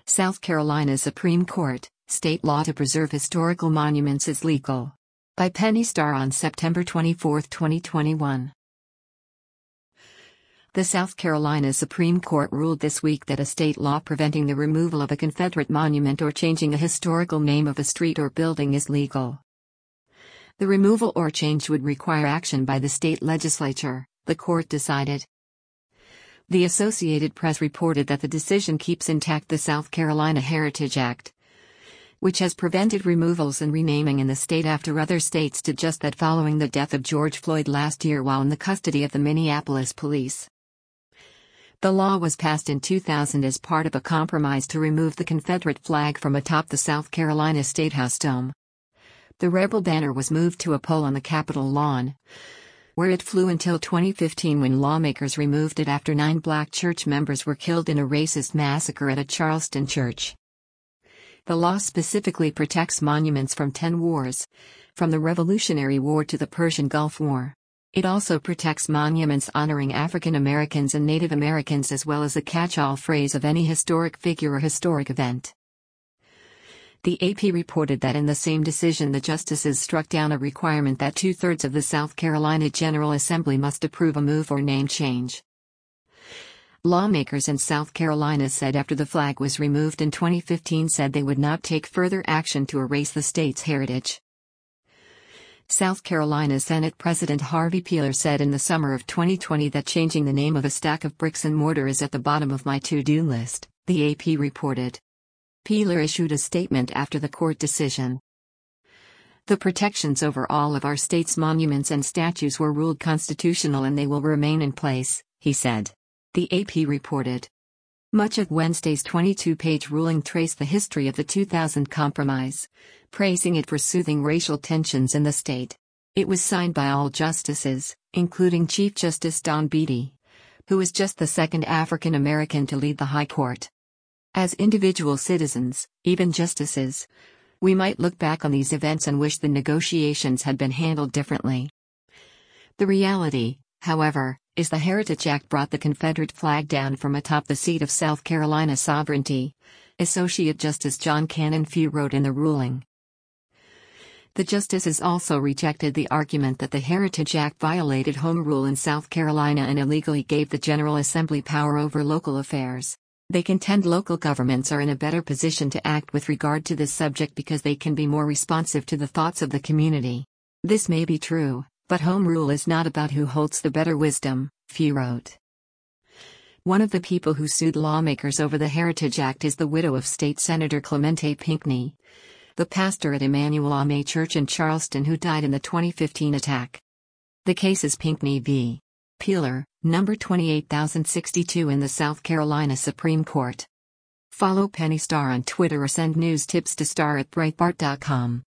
South Carolina Supreme Court, state law to preserve historical monuments is legal. By Penny Starr on September 24, 2021. The South Carolina Supreme Court ruled this week that a state law preventing the removal of a Confederate monument or changing a historical name of a street or building is legal. The removal or change would require action by the state legislature, the court decided. The Associated Press reported that the decision keeps intact the South Carolina Heritage Act, which has prevented removals and renaming in the state after other states did just that following the death of George Floyd last year while in the custody of the Minneapolis police. The law was passed in 2000 as part of a compromise to remove the Confederate flag from atop the South Carolina State House dome. The rebel banner was moved to a pole on the Capitol lawn, where it flew until 2015 when lawmakers removed it after 9 black church members were killed in a racist massacre at a Charleston church. The law specifically protects monuments from 10 wars, from the Revolutionary War to the Persian Gulf War. It also protects monuments honoring African Americans and Native Americans as well as a catch-all phrase of any historic figure or historic event. The AP reported that in the same decision the justices struck down a requirement that 2/3 of the South Carolina General Assembly must approve a move or name change. Lawmakers in South Carolina said after the flag was removed in 2015 said they would not take further action to erase the state's heritage. South Carolina Senate President Harvey Peeler said in the summer of 2020 that changing the name of a stack of bricks and mortar is at the bottom of my to-do list, the AP reported. Peeler issued a statement after the court decision. The protections over all of our state's monuments and statues were ruled constitutional and they will remain in place, he said. The AP reported. Much of Wednesday's 22-page ruling traced the history of the 2000 compromise, praising it for soothing racial tensions in the state. It was signed by all justices, including Chief Justice Don Beatty, who is just the second African American to lead the High Court. As individual citizens, even justices, we might look back on these events and wish the negotiations had been handled differently. The reality, however, is the Heritage Act brought the Confederate flag down from atop the seat of South Carolina sovereignty, Associate Justice John Cannon-Few wrote in the ruling. The justices also rejected the argument that the Heritage Act violated Home Rule in South Carolina and illegally gave the General Assembly power over local affairs. They contend local governments are in a better position to act with regard to this subject because they can be more responsive to the thoughts of the community. This may be true, but Home Rule is not about who holds the better wisdom, Few wrote. One of the people who sued lawmakers over the Heritage Act is the widow of State Senator Clemente Pinckney, the pastor at Emmanuel Ame Church in Charleston who died in the 2015 attack. The case is Pinckney v. Peeler, number 28062 in the South Carolina Supreme Court. Follow Penny Starr on Twitter or send news tips to star@breitbart.com.